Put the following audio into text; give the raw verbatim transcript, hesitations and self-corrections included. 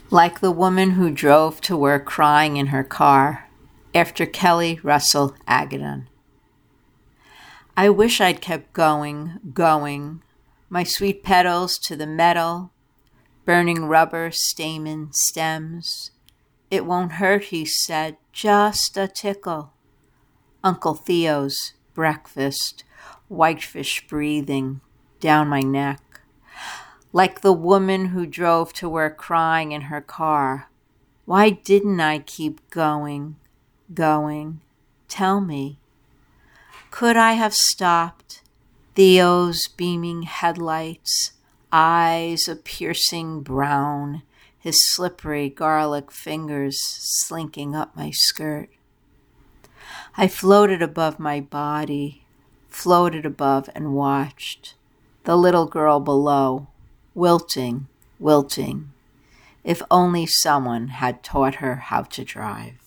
Like the woman who drove to work crying in her car, after Kelly Russell Agaton. I wish I'd kept going, going, my sweet petals to the metal, burning rubber stamen stems. It won't hurt, he said, just a tickle. Uncle Theo's breakfast, whitefish breathing down my neck. Like the woman who drove to work crying in her car. Why didn't I keep going, going? Tell me. Could I have stopped? Theo's beaming headlights, eyes a piercing brown, his slippery garlic fingers slinking up my skirt. I floated above my body, floated above and watched. The little girl below, wilting, wilting. If only someone had taught her how to drive.